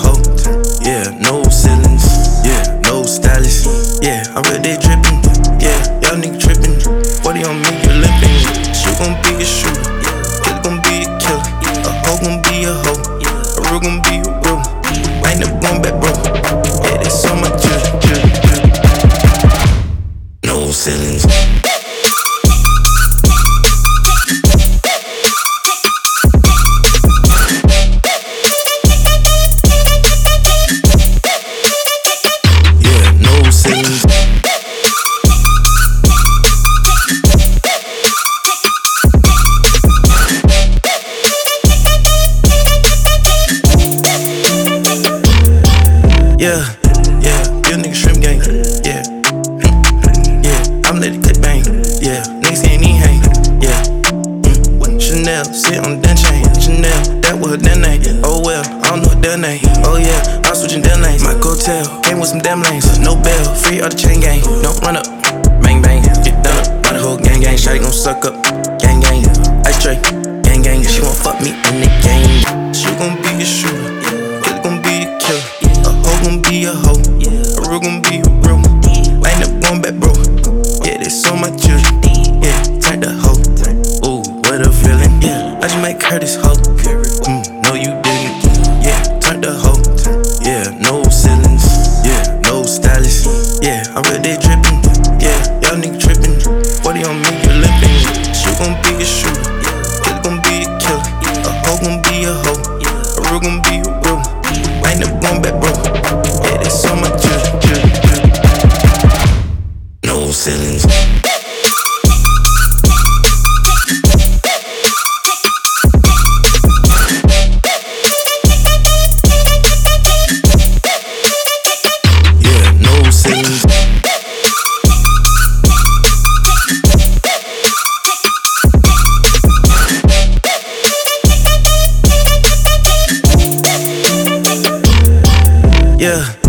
hoe. Yeah, no ceilings. Yeah, no stylist. Yeah, I'm real day drippin'. Yeah, y'all nigga trippin'. 40 on me, you limpin'. Shoot gon' be a shooter. Killer gon' be a killer. A hoe gon' be a hoe. A real gon' be a real. I ain't never going back, bro. Yeah, there's so much no ceilings. Yeah, real nigga shrimp gang. Yeah, I'm let it clip bang. Yeah, niggas can't even hang. Yeah, Chanel, sit on that chain. Chanel, that was her damn name. Oh well, I don't know her damn name. Oh yeah, I'm switching damn lanes. My hotel came with some damn lanes. No bail, free all the chain gang. Don't run up, bang bang, get done up. By the whole gang gang, shawty gon' suck up. Gang gang, ice tray, gang gang. She won't fuck me in the game. She gon' be a shooter, killer gon' be a killer. A hoe gon' be a hoe, a real gon' be a real. I ain't never going back, bro. Yeah, there's so much children. Yeah, turn the hoe. Ooh, what a feeling. Yeah, I just might hurt this hoe. No, you didn't. Yeah, turn the hoe. Yeah, no ceilings. Yeah, no stylist. Yeah, I'm real day drippin'. Yeah, y'all nigga trippin'. 40 on me, you limpin'. Shoot gon' be a shooter. Killer gon' be a killer. A hoe gon' be a hoe. A real gon' be a real. I ain't never going back, bro. Yeah, there's so much no ceilings. Yeah, no ceilings. Yeah.